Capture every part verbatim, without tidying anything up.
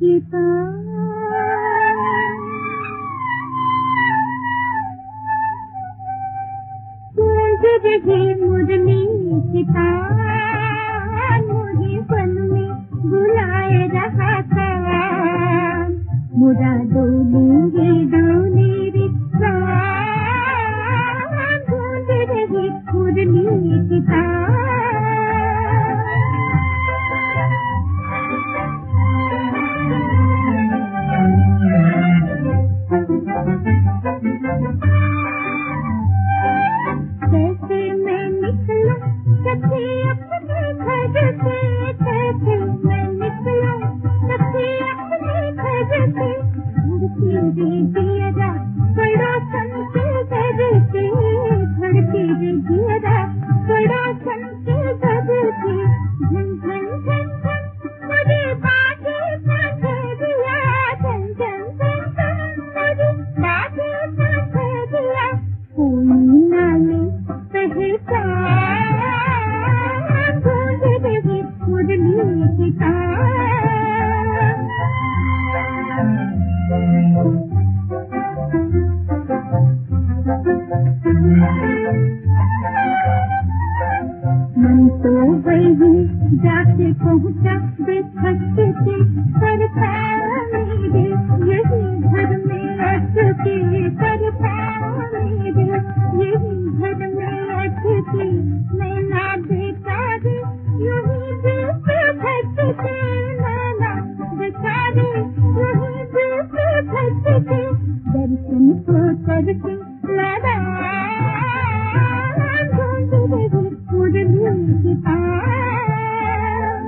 रही मुरली की तान मुझे पल में बुलाए रहा था। मुरा डोली रे डोली रे प्राण गूंज रही मुरली की कैसे मैं निकला सखी अपने घर से, कैसे मैं निकला सखी अपने घर से। धड़की रे जियरा बड़ा सन के घर से, धड़की रे जियरा बड़ा सन के घर से। झन झन झन झन मुझे बाजे साथे दिया, झन झन झन झन मुझे बाजे साथे दिया। कोई नाले पहचान गूंज रही मुरली की तान। मन तो वही जाके पहुंचा बेखटे से, पर पैर मेरे यही घर में अटके, पर पैर मेरे यही घर में अटके। मैं ना बेचारे यूं ही दिल से भटके, मैं ना बेचारे यूं ही दिल से भटके। दर्शन को करके लड़ा गूंज रही मुरली की तान।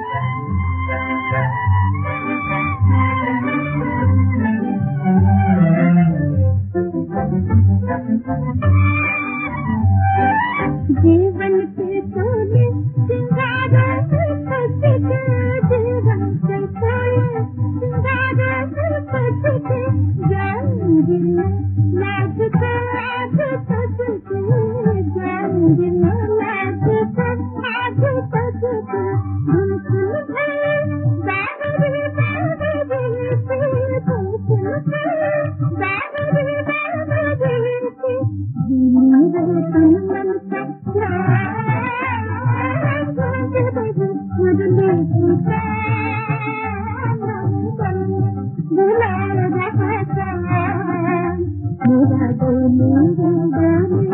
जीवन के सोने सिंगारों से सजके, जीवन के सोने सिंगारों से सजके। जाऊंगी मैं लाज को आज सजके, जाऊंगी मैं लाज को आज सजके। धुनधुन भरे बाहरी बाहरी से, धुनधुन भरे बाहरी बाहरी से। मेरे तन मन का प्राण गूंज रही मुरली की तान। बुला रहा था मेरा डोली रे डोली